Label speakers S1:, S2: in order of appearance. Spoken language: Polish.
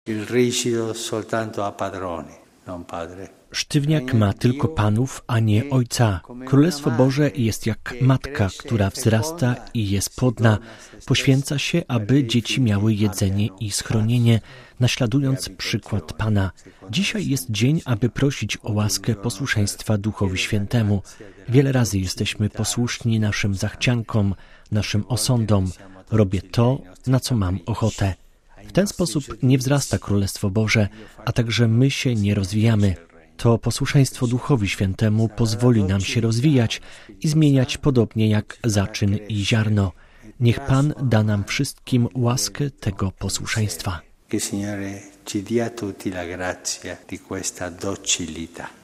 S1: Il rigido soltanto ha padroni, non padre.
S2: Sztywniak ma tylko panów, a nie ojca. Królestwo Boże jest jak matka, która wzrasta i jest płodna. Poświęca się, aby dzieci miały jedzenie i schronienie, naśladując przykład Pana. Dzisiaj jest dzień, aby prosić o łaskę posłuszeństwa Duchowi Świętemu. Wiele razy jesteśmy posłuszni naszym zachciankom, naszym osądom. Robię to, na co mam ochotę. W ten sposób nie wzrasta Królestwo Boże, a także my się nie rozwijamy. To posłuszeństwo Duchowi Świętemu pozwoli nam się rozwijać i zmieniać podobnie jak zaczyn i ziarno. Niech Pan da nam wszystkim łaskę tego posłuszeństwa.
S1: Che il Signore ci dia a tutti la grazia di questa docilità.